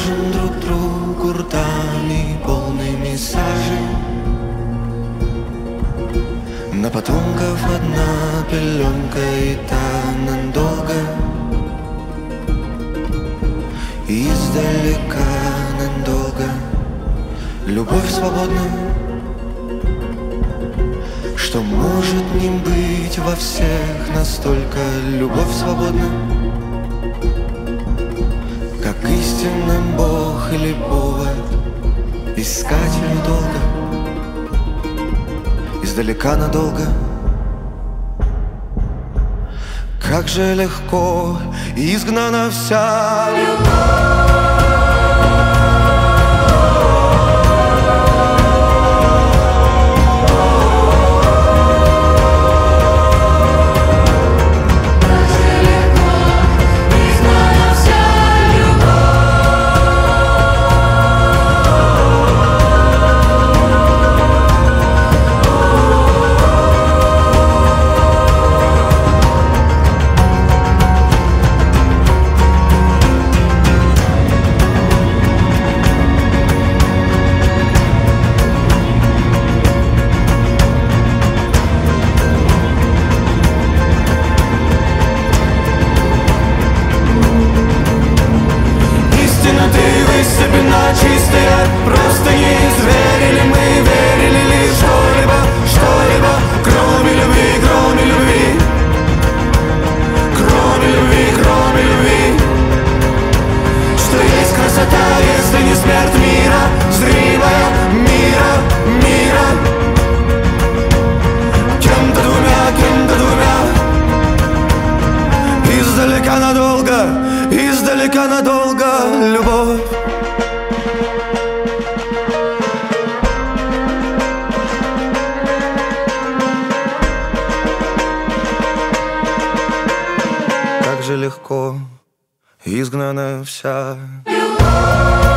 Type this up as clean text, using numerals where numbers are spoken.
Скажем друг другу ртами полными сажи. На потомков одна пеленка, и та надолго. Издалека надолго. Любовь свободна, что может не быть во всех настолько. Любовь свободна, как истинный Бог или повод, искатель долго, издалека надолго. Как же легко изгнана вся любовь. Чистая, просто не изверили мы, верили ли что-либо, кроме любви, кроме любви, кроме любви, кроме любви. Что есть красота, если не смерть мира, зримая мира, кем-то двумя, издалека надолго любовь. Как же легко изгнана вся любовь.